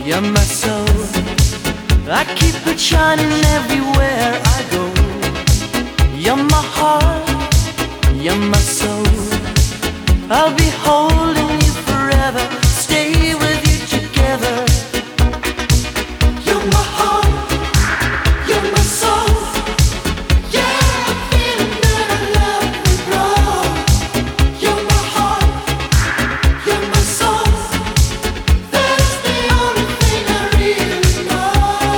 You're my soul. I keep it shining everywhere I go. You're my heart, you're my soul. I'll be holding you forever, stay with you together. You're my heart, you're my soul. Yeah, I'm feeling that I love will grow. You're my heart, you're my soul. That's the only thing I really know.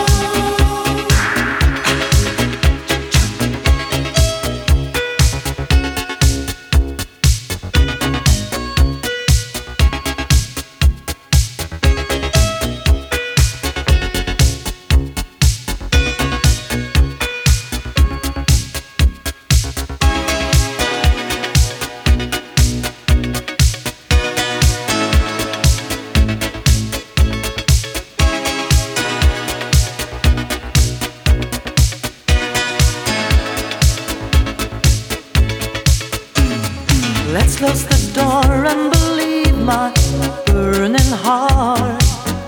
Let's close the door and believe my burning heart.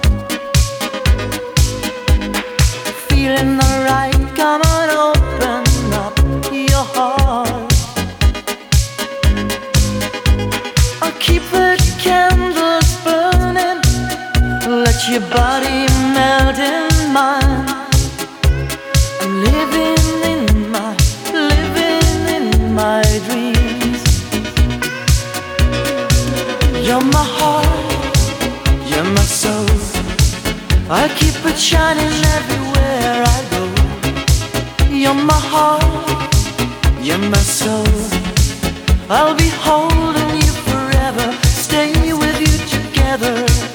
Feeling alright, come on, open up your heart. I'll keep the candles burning, let your body melt in mine. I'm living in my dreams. You're my heart, you're my soul. I'll keep it shining everywhere I go. You're my heart, you're my soul. I'll be holding you forever, stay with you together.